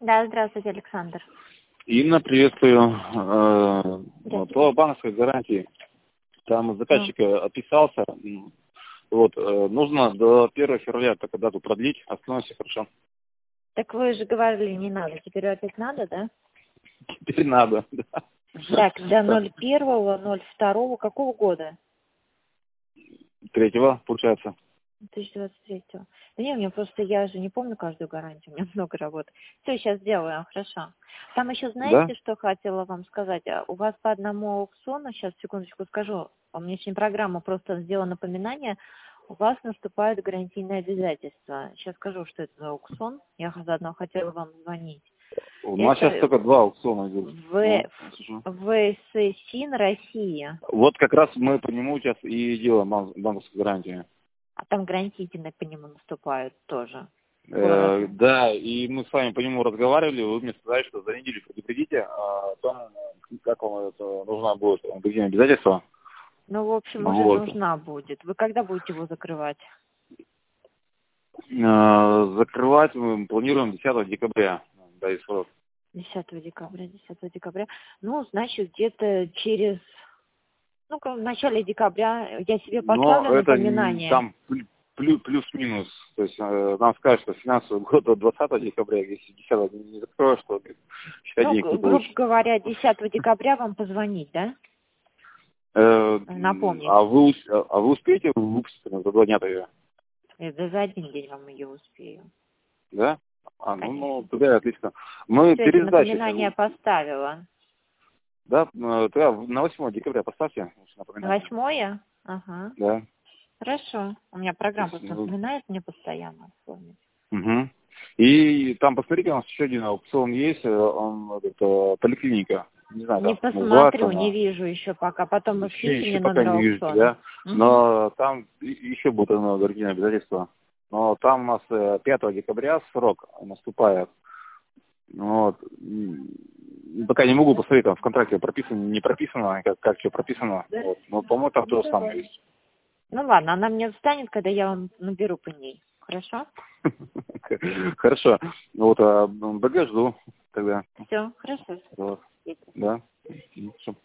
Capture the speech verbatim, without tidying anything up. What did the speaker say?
Да, здравствуйте, Александр. Инна, приветствую. Э, По банковской гарантии. Там заказчик Ну, отписался. Вот, э, нужно до первого февраля только дату продлить, остальное все хорошо. так вы же говорили, не надо. Теперь опять надо, да? Теперь надо, да. Так, до ноль первого, ноль второго, какого года? Третьего, получается. две тысячи двадцать третьего. Да не, у меня просто, я же не помню каждую гарантию, у меня много работы. Все, сейчас сделаю, хорошо. Там еще, Да? знаете, что хотела вам сказать? А У вас по одному аукциону, сейчас, секундочку скажу, у меня сегодня программа просто сделала напоминание, у вас наступают гарантийные обязательства. Сейчас скажу, что это за аукцион. Я заодно хотела вам звонить. У нас сейчас Это только два аукциона идут. В... Ну, слушай. ВССИН Россия. Вот как раз мы по нему сейчас и делаем бан- банковскую гарантию. А там гарантийные по нему наступают тоже. Э, Городу. да, и мы с вами по нему разговаривали, вы мне сказали, что за неделю предупредите, а там, как вам это нужна будет гарантийное обязательство. Ну, в общем, уже Вот. нужна будет. Вы когда будете его закрывать? Э, Закрывать мы планируем десятого декабря. Да, и срок. десятого декабря, десятого декабря. Ну, значит, где-то через... Ну, в начале декабря я себе Но поставлю это н- напоминание. там плю- плю- плюс-минус. То есть э, нам скажут, что финансовый год до двадцатого декабря, если десятого не закроешь, то считай, Ну, денег г- не грубо получишь. говоря, десятого декабря вам позвонить, да? Э, Напомнить. а, вы, ус- а вы успеете выпустить ну, за два дня-то ее? Я да за один день вам ее успею. Да? А, ну, ну, Конечно. тогда отлично. Мы Все, я себе перед сдачей, напоминание поставила. да, э, тогда на восьмого декабря поставьте На напоминание. восьмое? Ага. Да. Хорошо. У меня То программа есть, просто ну, напоминает мне постоянно вспомнить. мгм. И там, посмотрите, у нас еще один аукцион есть, э, он, это, поликлиника. Не знаю, Не как называется посмотрю, не она. вижу еще пока. Потом вы Еще, скиньте еще мне пока номер не видите, аукциона. да? Угу. Но там и- еще будет одно гарантийное обязательство. Но там у нас э, пятого декабря срок наступает. Вот. М, Пока не могу посмотреть, там в контракте прописано, не прописано, как, как что прописано. Вот. Но, по-моему, там то же самое есть. Ну ладно, она мне встанет, когда я вам наберу по ней. Хорошо? Хорошо. Вот, а БГ жду тогда. Все, хорошо. Вот. Да. Хорошо.